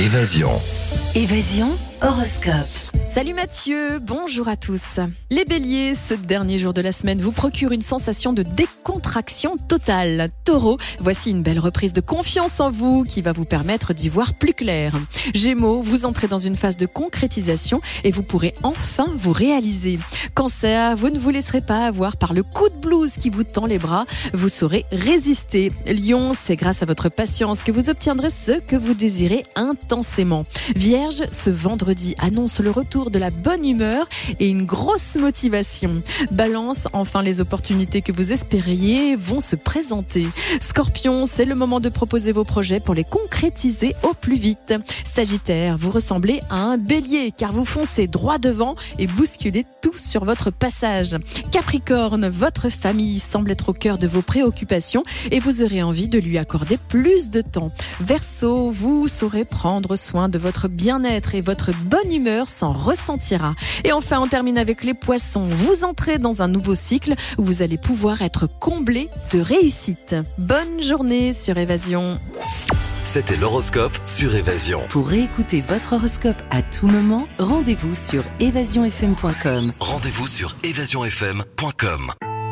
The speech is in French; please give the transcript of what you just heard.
Évasion. Évasion horoscope. Salut Mathieu, bonjour à tous. Les béliers, ce dernier jour de la semaine vous procure une sensation de décontraction totale. Taureau, voici une belle reprise de confiance en vous qui va vous permettre d'y voir plus clair. Gémeaux, vous entrez dans une phase de concrétisation et vous pourrez enfin vous réaliser. Cancer, vous ne vous laisserez pas avoir par le coup de blues qui vous tend les bras, vous saurez résister. Lion, c'est grâce à votre patience que vous obtiendrez ce que vous désirez intensément. Vierge, ce vendredi annonce le retour de la bonne humeur et une grosse motivation. Balance, enfin les opportunités que vous espériez vont se présenter. Scorpion, c'est le moment de proposer vos projets pour les concrétiser au plus vite. Sagittaire, vous ressemblez à un bélier car vous foncez droit devant et bousculez tout sur votre passage. Capricorne, votre famille semble être au cœur de vos préoccupations et vous aurez envie de lui accorder plus de temps. Verseau, vous saurez prendre soin de votre bien-être et votre bonne humeur s'en ressentira. Et enfin, on termine avec les poissons. Vous entrez dans un nouveau cycle où vous allez pouvoir être comblé de réussite. Bonne journée sur Évasion. C'était l'horoscope sur Évasion. Pour réécouter votre horoscope à tout moment, rendez-vous sur évasionfm.com. Rendez-vous sur évasionfm.com.